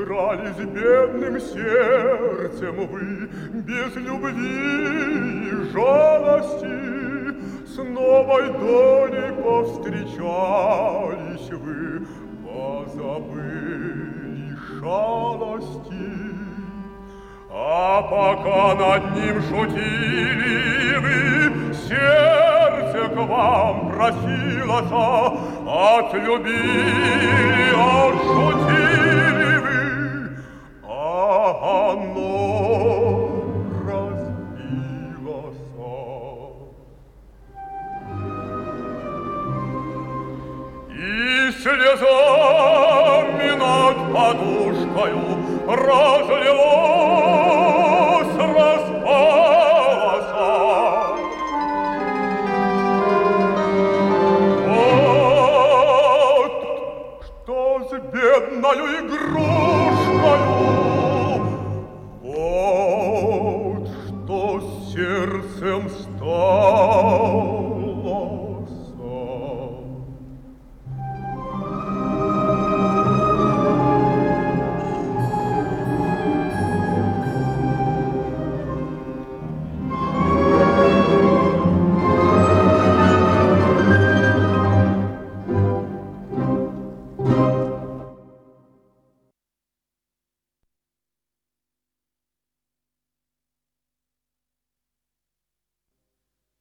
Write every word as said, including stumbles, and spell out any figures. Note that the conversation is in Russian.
играли с бедным сердцем вы, без любви и жалости, с новой долей повстречались вы, позабыли шалости. А пока над ним шутили вы, сердце к вам просилось, отлюбили, отшутили вы, а оно разбилось. И слезами над подушкою разлилось, распалось. Вот что с бедною игрушкою, вот что с сердцем сталось.